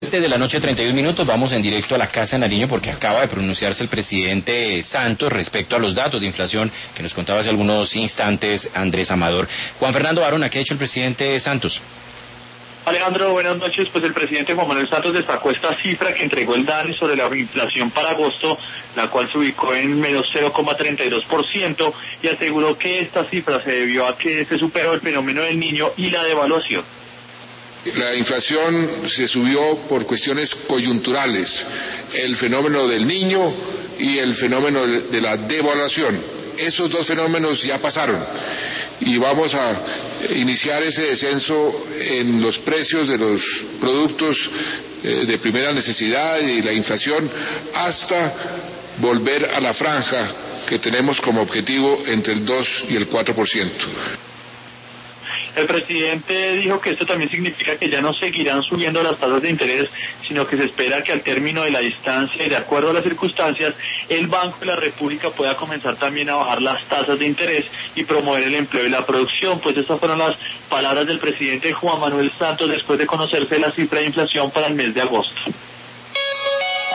7 de la noche, 31 minutos, vamos en directo a la Casa de Nariño porque acaba de pronunciarse el presidente Santos respecto a los datos de inflación que nos contaba hace algunos instantes Andrés Amador. Juan Fernando Barona, ¿qué ha hecho el presidente Santos? Alejandro, buenas noches. Pues el presidente Juan Manuel Santos destacó esta cifra que entregó el DANE sobre la inflación para agosto, la cual se ubicó en menos 0,32%, y aseguró que esta cifra se debió a que se superó el fenómeno del Niño y la devaluación. La inflación se subió por cuestiones coyunturales, el fenómeno del Niño y el fenómeno de la devaluación. Esos dos fenómenos ya pasaron y vamos a iniciar ese descenso en los precios de los productos de primera necesidad y la inflación hasta volver a la franja que tenemos como objetivo entre el 2 y el 4%. El presidente dijo que esto también significa que ya no seguirán subiendo las tasas de interés, sino que se espera que al término de la distancia y de acuerdo a las circunstancias, el Banco de la República pueda comenzar también a bajar las tasas de interés y promover el empleo y la producción. Pues estas fueron las palabras del presidente Juan Manuel Santos después de conocerse la cifra de inflación para el mes de agosto.